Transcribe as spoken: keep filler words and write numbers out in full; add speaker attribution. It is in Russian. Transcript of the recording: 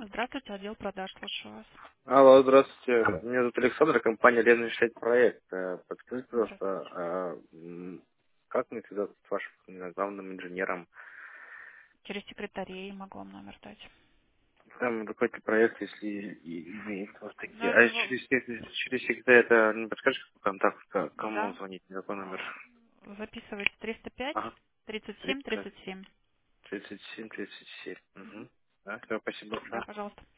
Speaker 1: Здравствуйте, отдел продаж, слушаю вас.
Speaker 2: Алло, здравствуйте. Меня зовут Александр, компания Ленный Штейт Проект. Э, Подскажите, пожалуйста,
Speaker 1: Здравствуйте.
Speaker 2: а, м, как мне связаться с вашим не знаю, главным инженером?
Speaker 1: Через секретарей могу вам номер дать.
Speaker 2: Там какой-то проект, если и- имеет вот такие. А
Speaker 1: Ну,
Speaker 2: через, сек- через секретаря это не подскажешь, какой контакт, к- кому
Speaker 1: да,
Speaker 2: звонить, на какой номер?
Speaker 1: записывайте триста пять
Speaker 2: Ага,
Speaker 1: тридцать семь
Speaker 2: триста
Speaker 1: тридцать семь.
Speaker 2: тридцать семь тридцать семь. Угу. Да, все, спасибо
Speaker 1: Да,
Speaker 2: большое.
Speaker 1: пожалуйста.